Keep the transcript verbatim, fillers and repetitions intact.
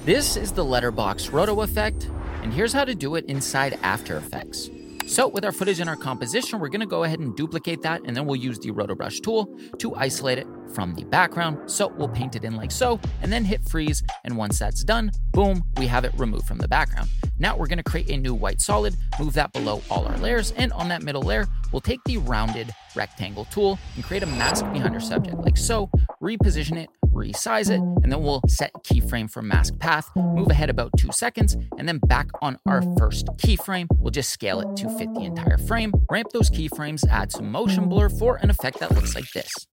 This is the letterbox roto effect, and here's how to do it inside After Effects. So with our footage and our composition, we're gonna go ahead and duplicate that, and then we'll use the roto brush tool to isolate it from the background. So we'll paint it in like so, and then hit freeze. And once that's done, boom, we have it removed from the background. Now we're gonna create a new white solid, move that below all our layers, and on that middle layer, we'll take the rounded rectangle tool and create a mask behind our subject like so, reposition it, resize it, and then we'll set keyframe for mask path, move ahead about two seconds, and then back on our first keyframe, we'll just scale it to fit the entire frame, ramp those keyframes, add some motion blur for an effect that looks like this.